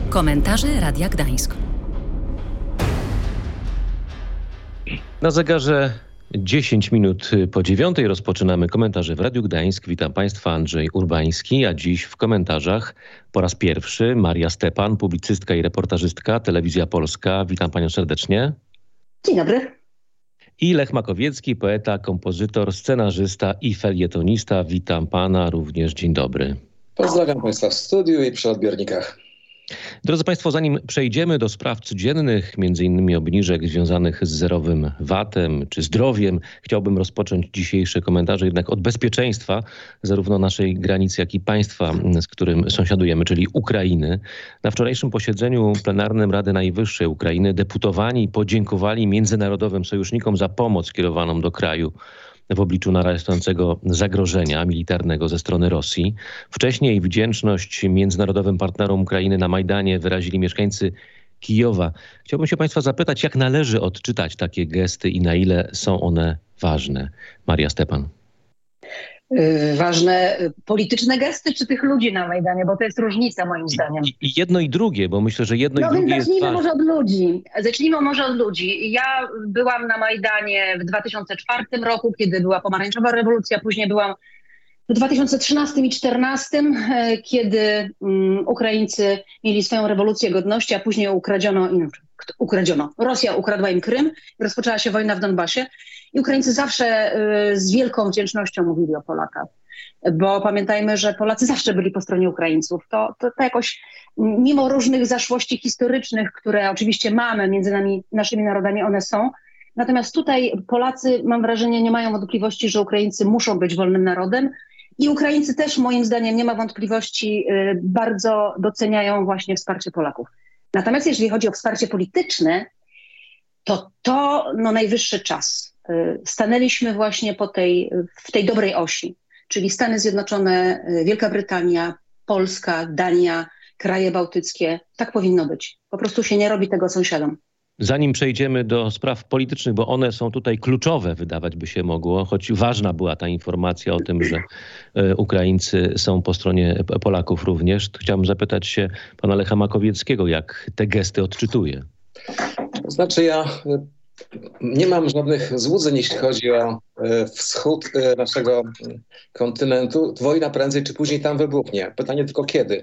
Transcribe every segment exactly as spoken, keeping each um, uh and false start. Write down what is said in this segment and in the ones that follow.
Komentarze Radia Gdańsk. Na zegarze dziesięć minut po dziewiątej rozpoczynamy komentarze w Radiu Gdańsk. Witam Państwa, Andrzej Urbański, a dziś w komentarzach po raz pierwszy Maria Stepan, publicystka i reportażystka, Telewizja Polska. Witam Panią serdecznie. Dzień dobry. I Lech Makowiecki, poeta, kompozytor, scenarzysta i felietonista. Witam Pana również. Dzień dobry. Pozdrawiam Państwa w studiu i przy odbiornikach. Drodzy Państwo, zanim przejdziemy do spraw codziennych, między innymi obniżek związanych z zerowym vatem czy zdrowiem, chciałbym rozpocząć dzisiejsze komentarze jednak od bezpieczeństwa zarówno naszej granicy, jak i państwa, z którym sąsiadujemy, czyli Ukrainy. Na wczorajszym posiedzeniu plenarnym Rady Najwyższej Ukrainy deputowani podziękowali międzynarodowym sojusznikom za pomoc kierowaną do kraju w obliczu narastającego zagrożenia militarnego ze strony Rosji. Wcześniej wdzięczność międzynarodowym partnerom Ukrainy na Majdanie wyrazili mieszkańcy Kijowa. Chciałbym się Państwa zapytać, jak należy odczytać takie gesty i na ile są one ważne? Maria Stepan. Ważne polityczne gesty czy tych ludzi na Majdanie, bo to jest różnica moim zdaniem. I, i jedno i drugie, bo myślę, że jedno no i drugie jest ważne. Zacznijmy może od ludzi. Zacznijmy może od ludzi. Ja byłam na Majdanie w dwa tysiące czwartym roku, kiedy była pomarańczowa rewolucja, później byłam w dwa tysiące trzynastym i czternastym, kiedy um, Ukraińcy mieli swoją rewolucję godności, a później ukradziono im, ukradziono. Rosja ukradła im Krym, rozpoczęła się wojna w Donbasie i Ukraińcy zawsze y, z wielką wdzięcznością mówili o Polakach. Bo pamiętajmy, że Polacy zawsze byli po stronie Ukraińców. To, to, to jakoś, mimo różnych zaszłości historycznych, które oczywiście mamy między nami, naszymi narodami, one są. Natomiast tutaj Polacy, mam wrażenie, nie mają wątpliwości, że Ukraińcy muszą być wolnym narodem. I Ukraińcy też, moim zdaniem, nie ma wątpliwości, y, bardzo doceniają właśnie wsparcie Polaków. Natomiast jeżeli chodzi o wsparcie polityczne, to to no, najwyższy czas. Y, stanęliśmy właśnie po tej, w tej dobrej osi, czyli Stany Zjednoczone, y, Wielka Brytania, Polska, Dania, kraje bałtyckie. Tak powinno być. Po prostu się nie robi tego sąsiadom. Zanim przejdziemy do spraw politycznych, bo one są tutaj kluczowe, wydawać by się mogło, choć ważna była ta informacja o tym, że Ukraińcy są po stronie Polaków również, to chciałbym zapytać się pana Lecha Makowieckiego, jak te gesty odczytuje. To znaczy ja nie mam żadnych złudzeń, jeśli chodzi o wschód naszego kontynentu. Wojna prędzej czy później tam wybuchnie. Pytanie tylko kiedy.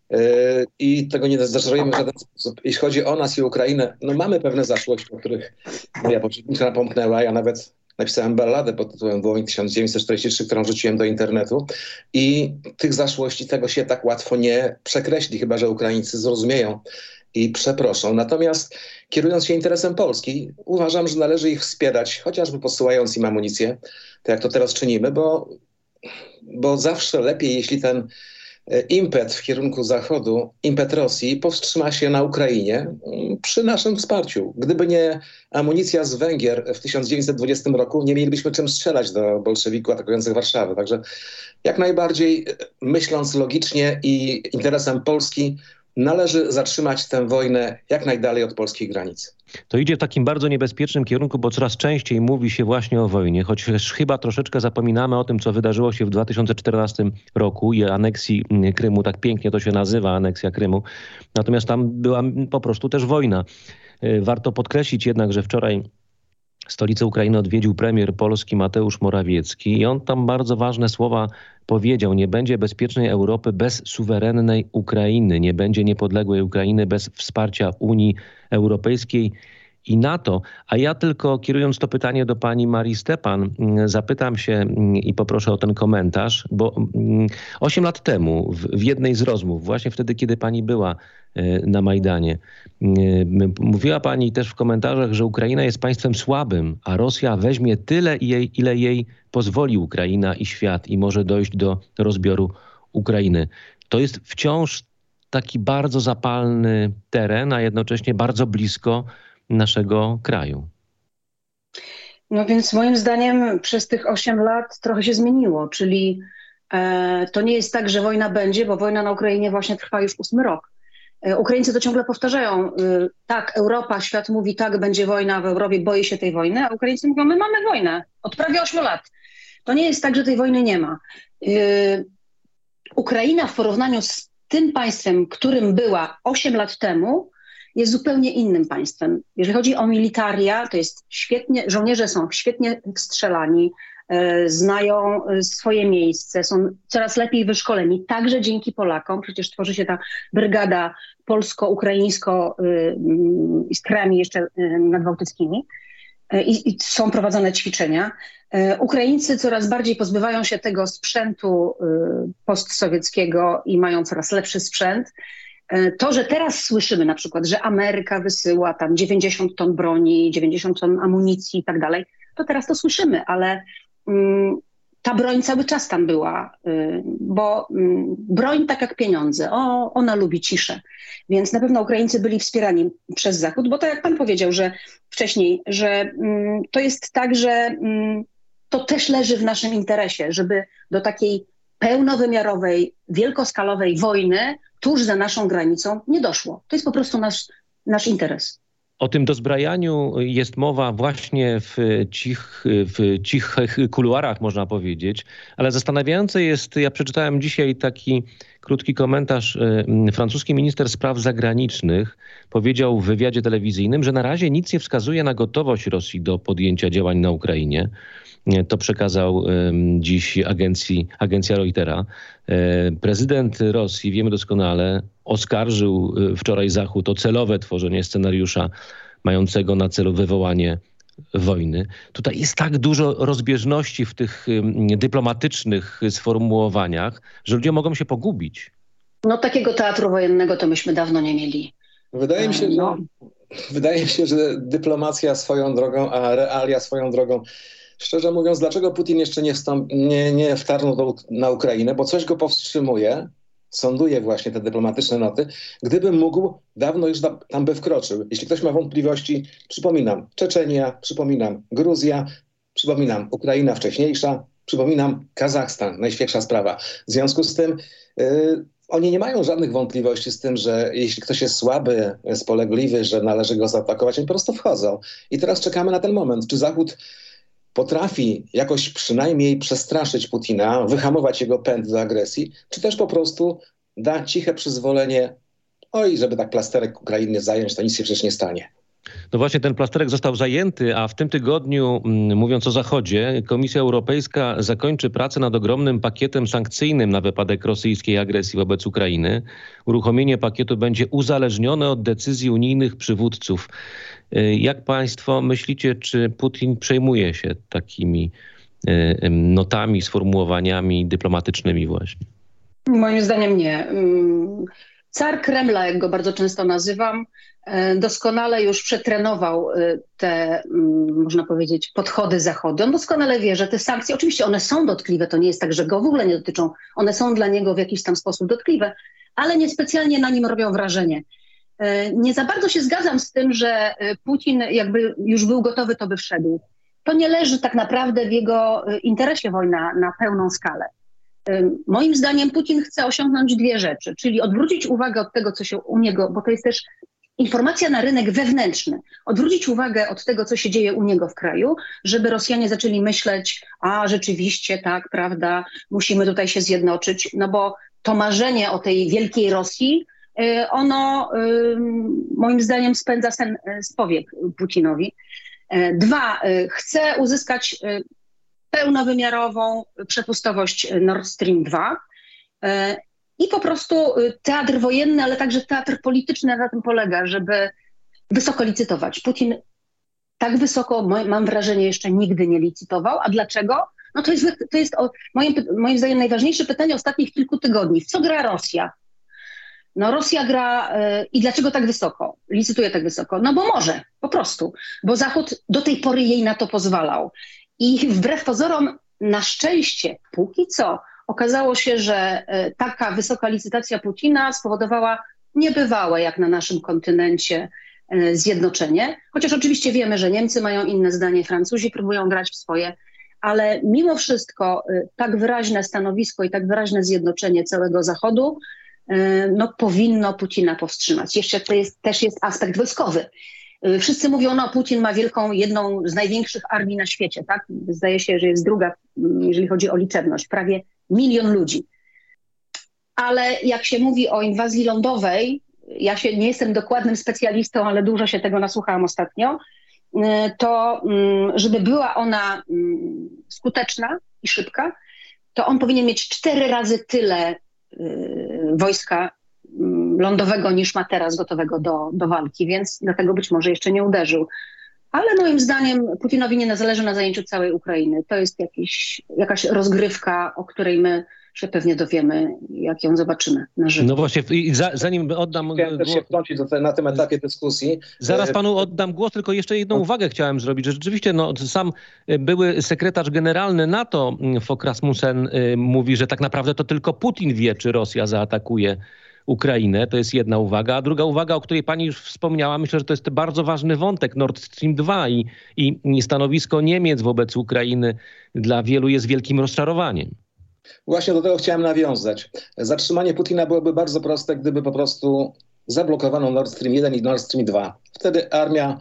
I tego nie zdarzymy w żaden sposób. Jeśli chodzi o nas i Ukrainę, no mamy pewne zaszłości, o których moja poprzedniczka napomknęła. Ja nawet napisałem balladę pod tytułem Wołyń tysiąc dziewięćset czterdziesty trzeci, którą wrzuciłem do internetu. I tych zaszłości, tego się tak łatwo nie przekreśli, chyba że Ukraińcy zrozumieją i przeproszą. Natomiast kierując się interesem Polski, uważam, że należy ich wspierać, chociażby posyłając im amunicję, tak jak to teraz czynimy, bo, bo zawsze lepiej, jeśli ten impet w kierunku Zachodu, impet Rosji powstrzyma się na Ukrainie przy naszym wsparciu. Gdyby nie amunicja z Węgier w tysiąc dziewięćset dwudziestym roku, nie mielibyśmy czym strzelać do bolszewików atakujących Warszawę. Także jak najbardziej myśląc logicznie i interesem Polski, należy zatrzymać tę wojnę jak najdalej od polskich granic. To idzie w takim bardzo niebezpiecznym kierunku, bo coraz częściej mówi się właśnie o wojnie, choć chyba troszeczkę zapominamy o tym, co wydarzyło się w dwa tysiące czternastym roku i aneksji Krymu. Tak pięknie to się nazywa, aneksja Krymu. Natomiast tam była po prostu też wojna. Warto podkreślić jednak, że wczoraj stolicę Ukrainy odwiedził premier Polski Mateusz Morawiecki i on tam bardzo ważne słowa powiedział. Nie będzie bezpiecznej Europy bez suwerennej Ukrainy. Nie będzie niepodległej Ukrainy bez wsparcia Unii Europejskiej i NATO. A ja tylko kierując to pytanie do pani Marii Stepan, zapytam się i poproszę o ten komentarz, bo osiem lat temu w jednej z rozmów, właśnie wtedy, kiedy pani była na Majdanie, mówiła pani też w komentarzach, że Ukraina jest państwem słabym, a Rosja weźmie tyle, ile jej pozwoli Ukraina i świat i może dojść do rozbioru Ukrainy. To jest wciąż taki bardzo zapalny teren, a jednocześnie bardzo blisko naszego kraju. No więc moim zdaniem przez tych osiem lat trochę się zmieniło, czyli e, to nie jest tak, że wojna będzie, bo wojna na Ukrainie właśnie trwa już ósmy rok. E, Ukraińcy to ciągle powtarzają. E, tak, Europa, świat mówi tak, będzie wojna w Europie, boi się tej wojny, a Ukraińcy mówią, my mamy wojnę od prawie ośmiu lat. To nie jest tak, że tej wojny nie ma. E, Ukraina w porównaniu z tym państwem, którym była osiem lat temu, jest zupełnie innym państwem. Jeżeli chodzi o militaria, to jest świetnie, żołnierze są świetnie strzelani, e, znają swoje miejsce, są coraz lepiej wyszkoleni, także dzięki Polakom. Przecież tworzy się ta brygada polsko-ukraińsko y, z krajami jeszcze y, nadbałtyckimi y, i są prowadzone ćwiczenia. Y, Ukraińcy coraz bardziej pozbywają się tego sprzętu y, postsowieckiego i mają coraz lepszy sprzęt. To, że teraz słyszymy na przykład, że Ameryka wysyła tam dziewięćdziesiąt ton broni, dziewięćdziesiąt ton amunicji i tak dalej, to teraz to słyszymy, ale mm, ta broń cały czas tam była, y, bo mm, broń tak jak pieniądze, o, ona lubi ciszę. Więc na pewno Ukraińcy byli wspierani przez Zachód, bo tak jak pan powiedział, że wcześniej, że mm, to jest tak, że mm, to też leży w naszym interesie, żeby do takiej pełnowymiarowej, wielkoskalowej wojny tuż za naszą granicą nie doszło. To jest po prostu nasz, nasz interes. O tym dozbrajaniu jest mowa właśnie w, cich, w cichych kuluarach, można powiedzieć, ale zastanawiające jest, ja przeczytałem dzisiaj taki krótki komentarz, francuski minister spraw zagranicznych powiedział w wywiadzie telewizyjnym, że na razie nic nie wskazuje na gotowość Rosji do podjęcia działań na Ukrainie. To przekazał um, dziś agencji, agencja Reutera. E, prezydent Rosji, wiemy doskonale, oskarżył wczoraj Zachód o celowe tworzenie scenariusza mającego na celu wywołanie wojny. Tutaj jest tak dużo rozbieżności w tych um, dyplomatycznych sformułowaniach, że ludzie mogą się pogubić. No takiego teatru wojennego to myśmy dawno nie mieli. Wydaje mi się, że, no. wydaje mi się, że dyplomacja swoją drogą, a realia swoją drogą. Szczerze mówiąc, dlaczego Putin jeszcze nie, wstąp, nie, nie wtargnął do, na Ukrainę? Bo coś go powstrzymuje, sonduje właśnie te dyplomatyczne noty. Gdyby mógł, dawno już da, tam by wkroczył. Jeśli ktoś ma wątpliwości, przypominam Czeczenia, przypominam Gruzja, przypominam Ukraina wcześniejsza, przypominam Kazachstan, najświeższa sprawa. W związku z tym yy, oni nie mają żadnych wątpliwości z tym, że jeśli ktoś jest słaby, spolegliwy, że należy go zaatakować, oni po prostu wchodzą. I teraz czekamy na ten moment. Czy Zachód potrafi jakoś przynajmniej przestraszyć Putina, wyhamować jego pęd do agresji, czy też po prostu da ciche przyzwolenie, oj, żeby tak plasterek Ukrainy zająć, to nic się przecież nie stanie. No właśnie ten plasterek został zajęty, a w tym tygodniu, mówiąc o Zachodzie, Komisja Europejska zakończy pracę nad ogromnym pakietem sankcyjnym na wypadek rosyjskiej agresji wobec Ukrainy. Uruchomienie pakietu będzie uzależnione od decyzji unijnych przywódców. Jak państwo myślicie, czy Putin przejmuje się takimi notami, sformułowaniami dyplomatycznymi właśnie? Moim zdaniem nie. Car Kremla, jak go bardzo często nazywam, doskonale już przetrenował te, można powiedzieć, podchody Zachodu. On doskonale wie, że te sankcje, oczywiście one są dotkliwe, to nie jest tak, że go w ogóle nie dotyczą. One są dla niego w jakiś tam sposób dotkliwe, ale niespecjalnie na nim robią wrażenie. Nie za bardzo się zgadzam z tym, że Putin jakby już był gotowy, to by wszedł. To nie leży tak naprawdę w jego interesie wojna na pełną skalę. Moim zdaniem Putin chce osiągnąć dwie rzeczy, czyli odwrócić uwagę od tego, co się u niego, bo to jest też informacja na rynek wewnętrzny, odwrócić uwagę od tego, co się dzieje u niego w kraju, żeby Rosjanie zaczęli myśleć, a rzeczywiście tak, prawda, musimy tutaj się zjednoczyć, no bo to marzenie o tej wielkiej Rosji, ono moim zdaniem spędza sen z powiek Putinowi. Dwa, chce uzyskać pełnowymiarową przepustowość Nord Stream dwa i po prostu teatr wojenny, ale także teatr polityczny na tym polega, żeby wysoko licytować. Putin tak wysoko, mam wrażenie, jeszcze nigdy nie licytował. A dlaczego? No to jest, to jest o, moim, moim zdaniem najważniejsze pytanie ostatnich kilku tygodni. W co gra Rosja? No Rosja gra yy, i dlaczego tak wysoko? Licytuje tak wysoko? No bo może, po prostu. Bo Zachód do tej pory jej na to pozwalał. I wbrew pozorom, na szczęście, póki co, okazało się, że y, taka wysoka licytacja Putina spowodowała niebywałe, jak na naszym kontynencie, y, zjednoczenie. Chociaż oczywiście wiemy, że Niemcy mają inne zdanie, Francuzi próbują grać w swoje, ale mimo wszystko y, tak wyraźne stanowisko i tak wyraźne zjednoczenie całego Zachodu no, powinno Putina powstrzymać. Jeszcze to jest, też jest aspekt wojskowy. Wszyscy mówią, no Putin ma wielką, jedną z największych armii na świecie, tak? Zdaje się, że jest druga, jeżeli chodzi o liczebność, prawie milion ludzi. ale jak się mówi o inwazji lądowej, ja się nie jestem dokładnym specjalistą, ale dużo się tego nasłuchałam ostatnio, to żeby była ona skuteczna i szybka, to on powinien mieć cztery razy tyle wojska lądowego niż ma teraz gotowego do, do walki, więc dlatego być może jeszcze nie uderzył. Ale moim zdaniem Putinowi nie zależy na zajęciu całej Ukrainy. To jest jakiś, jakaś rozgrywka, o której my się pewnie dowiemy, jak ją zobaczymy na żywo. No właśnie, i za, zanim oddam Chciałem głos... też się wtrącić do, na tym etapie dyskusji. Zaraz panu oddam głos, tylko jeszcze jedną uwagę chciałem zrobić, że rzeczywiście no, sam były sekretarz generalny NATO, Fogh Rasmussen, mówi, że tak naprawdę to tylko Putin wie, czy Rosja zaatakuje Ukrainę. To jest jedna uwaga. A druga uwaga, o której pani już wspomniała, myślę, że to jest bardzo ważny wątek Nord Stream dwa i, i, i stanowisko Niemiec wobec Ukrainy dla wielu jest wielkim rozczarowaniem. Właśnie do tego chciałem nawiązać. Zatrzymanie Putina byłoby bardzo proste, gdyby po prostu zablokowano Nord Stream jeden i Nord Stream dwa. Wtedy armia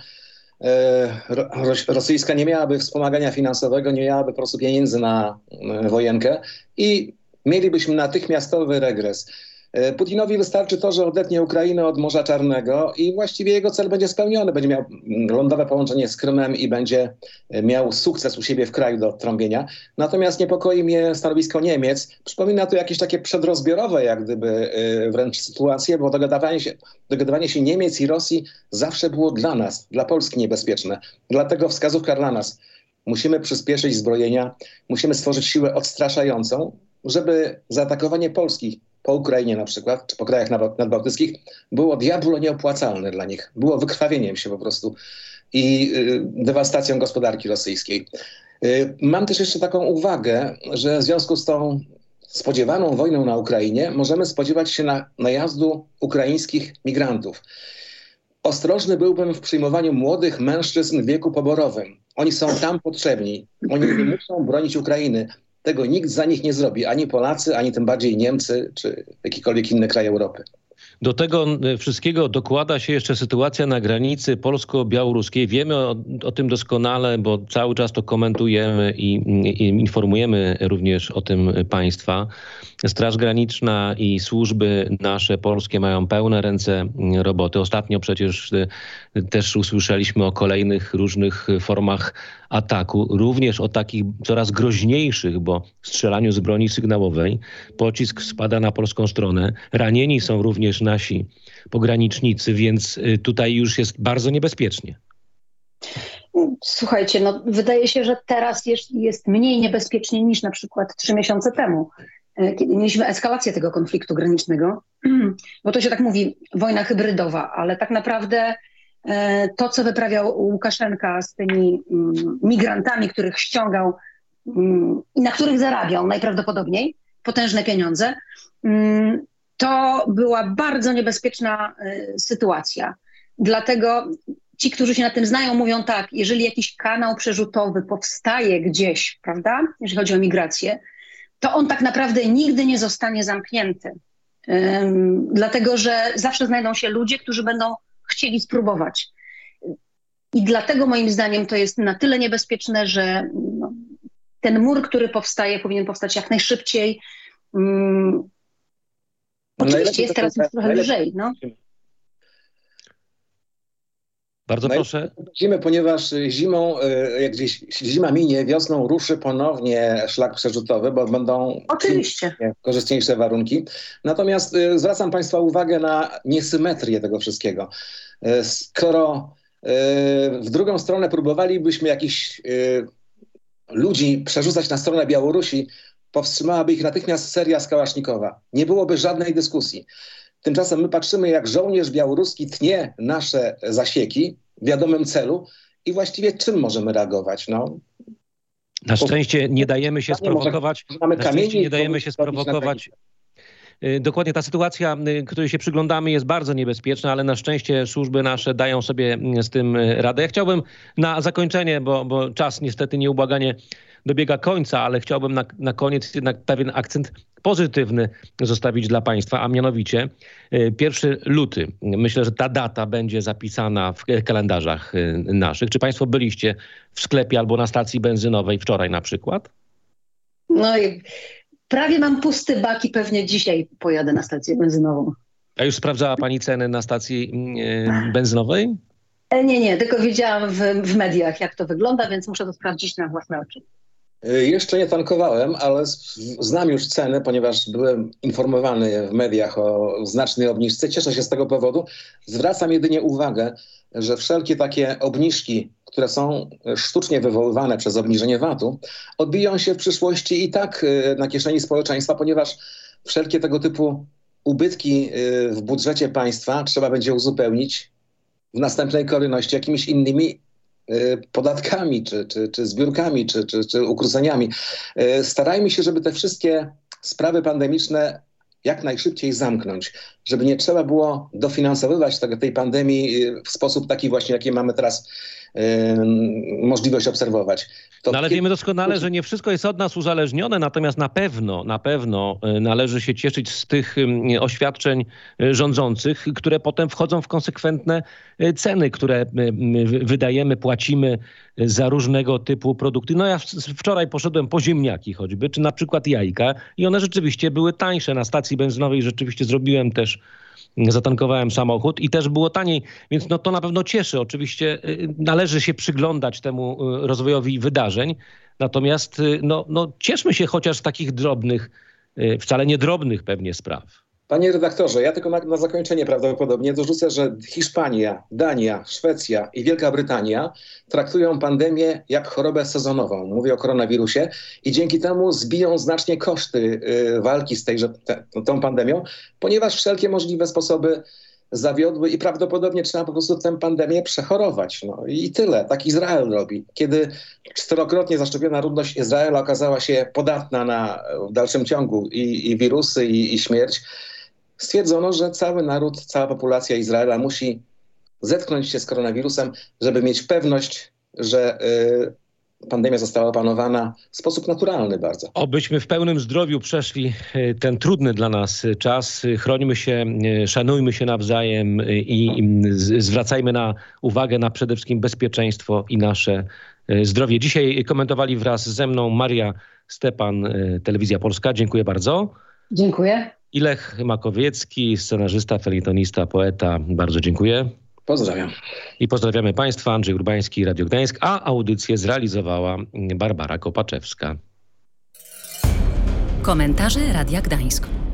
e, ro, rosyjska nie miałaby wspomagania finansowego, nie miałaby po prostu pieniędzy na e, wojenkę i mielibyśmy natychmiastowy regres. Putinowi wystarczy to, że odetnie Ukrainę od Morza Czarnego i właściwie jego cel będzie spełniony. Będzie miał lądowe połączenie z Krymem i będzie miał sukces u siebie w kraju do trąbienia. Natomiast niepokoi mnie stanowisko Niemiec. Przypomina to jakieś takie przedrozbiorowe jak gdyby wręcz sytuacje, bo dogadywanie się, dogadywanie się Niemiec i Rosji zawsze było dla nas, dla Polski niebezpieczne. Dlatego wskazówka dla nas. Musimy przyspieszyć zbrojenia, musimy stworzyć siłę odstraszającą, żeby zaatakowanie Polski po Ukrainie na przykład, czy po krajach nadbałtyckich, było diablo nieopłacalne dla nich. Było wykrwawieniem się po prostu i y, dewastacją gospodarki rosyjskiej. Y, mam też jeszcze taką uwagę, że w związku z tą spodziewaną wojną na Ukrainie możemy spodziewać się na, najazdu ukraińskich migrantów. Ostrożny byłbym w przyjmowaniu młodych mężczyzn w wieku poborowym. Oni są tam potrzebni. Oni nie muszą bronić Ukrainy. Tego nikt za nich nie zrobi. Ani Polacy, ani tym bardziej Niemcy, czy jakikolwiek inny kraj Europy. Do tego wszystkiego dokłada się jeszcze sytuacja na granicy polsko-białoruskiej. Wiemy o, o tym doskonale, bo cały czas to komentujemy i, i informujemy również o tym państwa. Straż Graniczna i służby nasze polskie mają pełne ręce roboty. Ostatnio przecież też usłyszeliśmy o kolejnych różnych formach ataku, również o takich coraz groźniejszych, bo strzelaniu z broni sygnałowej. Pocisk spada na polską stronę. Ranieni są również nasi pogranicznicy, więc tutaj już jest bardzo niebezpiecznie. Słuchajcie, no wydaje się, że teraz jest, jest mniej niebezpiecznie niż na przykład trzy miesiące temu, kiedy mieliśmy eskalację tego konfliktu granicznego. Bo to się tak mówi, wojna hybrydowa, ale tak naprawdę to, co wyprawiał Łukaszenka z tymi migrantami, których ściągał i na których zarabiał najprawdopodobniej potężne pieniądze, to była bardzo niebezpieczna sytuacja. Dlatego ci, którzy się na tym znają, mówią tak, jeżeli jakiś kanał przerzutowy powstaje gdzieś, prawda, jeżeli chodzi o migrację, to on tak naprawdę nigdy nie zostanie zamknięty. Um, dlatego, że zawsze znajdą się ludzie, którzy będą chcieli spróbować. I dlatego moim zdaniem to jest na tyle niebezpieczne, że no, ten mur, który powstaje, powinien powstać jak najszybciej. Um, oczywiście jest teraz już trochę lżej, no. Bardzo proszę. Zimy, ponieważ zimą, jak gdzieś zima minie, wiosną ruszy ponownie szlak przerzutowy, bo będą oczywiście korzystniejsze warunki. Natomiast zwracam Państwa uwagę na niesymetrię tego wszystkiego. Skoro w drugą stronę próbowalibyśmy jakichś ludzi przerzucać na stronę Białorusi, powstrzymałaby ich natychmiast seria z Kałasznikowa. Nie byłoby żadnej dyskusji. Tymczasem my patrzymy, jak żołnierz białoruski tnie nasze zasieki w wiadomym celu i właściwie czym możemy reagować? No, na szczęście nie dajemy się sprowokować. Mamy na kamienie, szczęście nie dajemy się sprowokować. Dokładnie ta sytuacja, której się przyglądamy, jest bardzo niebezpieczna, ale na szczęście służby nasze dają sobie z tym radę. Ja chciałbym na zakończenie, bo, bo czas niestety nieubłaganie dobiega końca, ale chciałbym na, na koniec jednak pewien akcent pozytywny zostawić dla Państwa, a mianowicie pierwszy luty. Myślę, że ta data będzie zapisana w kalendarzach naszych. Czy Państwo byliście w sklepie albo na stacji benzynowej wczoraj na przykład? No i prawie mam pusty bak i pewnie dzisiaj pojadę na stację benzynową. A już sprawdzała pani ceny na stacji e, benzynowej? E, nie, nie, tylko widziałam w, w mediach, jak to wygląda, więc muszę to sprawdzić na własne oczy. Jeszcze nie tankowałem, ale znam już ceny, ponieważ byłem informowany w mediach o znacznej obniżce. Cieszę się z tego powodu. Zwracam jedynie uwagę, że wszelkie takie obniżki, które są sztucznie wywoływane przez obniżenie V A T-u, odbiją się w przyszłości i tak na kieszeni społeczeństwa, ponieważ wszelkie tego typu ubytki w budżecie państwa trzeba będzie uzupełnić w następnej kolejności jakimiś innymi podatkami, czy, czy, czy zbiórkami, czy, czy, czy ukróceniami. Starajmy się, żeby te wszystkie sprawy pandemiczne jak najszybciej zamknąć, żeby nie trzeba było dofinansowywać tego, tej pandemii w sposób taki właśnie, jaki mamy teraz yy, możliwość obserwować. To no ale wiemy doskonale, że nie wszystko jest od nas uzależnione, natomiast na pewno, na pewno należy się cieszyć z tych oświadczeń rządzących, które potem wchodzą w konsekwentne ceny, które wydajemy, płacimy za różnego typu produkty. No ja wczoraj poszedłem po ziemniaki choćby, czy na przykład jajka i one rzeczywiście były tańsze. Na stacji benzynowej rzeczywiście zrobiłem też, zatankowałem samochód i też było taniej, więc no to na pewno cieszy. Oczywiście należy się przyglądać temu rozwojowi wydarzeń, natomiast no, no cieszmy się chociaż z takich drobnych, wcale nie drobnych pewnie spraw. Panie redaktorze, ja tylko na, na zakończenie prawdopodobnie dorzucę, że Hiszpania, Dania, Szwecja i Wielka Brytania traktują pandemię jak chorobę sezonową. Mówię o koronawirusie i dzięki temu zbiją znacznie koszty y, walki z tejże, te, tą pandemią, ponieważ wszelkie możliwe sposoby zawiodły i prawdopodobnie trzeba po prostu tę pandemię przechorować. No i tyle. Tak Izrael robi. Kiedy czterokrotnie zaszczepiona ludność Izraela okazała się podatna na w dalszym ciągu i, i wirusy, i, i śmierć, stwierdzono, że cały naród, cała populacja Izraela musi zetknąć się z koronawirusem, żeby mieć pewność, że y, pandemia została opanowana w sposób naturalny bardzo. Obyśmy w pełnym zdrowiu przeszli ten trudny dla nas czas. Chrońmy się, szanujmy się nawzajem i zwracajmy na uwagę na przede wszystkim bezpieczeństwo i nasze zdrowie. Dzisiaj komentowali wraz ze mną Maria Stepan, Telewizja Polska. Dziękuję bardzo. Dziękuję. I Lech Makowiecki, scenarzysta, felietonista, poeta. Bardzo dziękuję. Pozdrawiam. I pozdrawiamy Państwa. Andrzej Urbański, Radio Gdańsk, a audycję zrealizowała Barbara Kopaczewska. Komentarze Radia Gdańsk.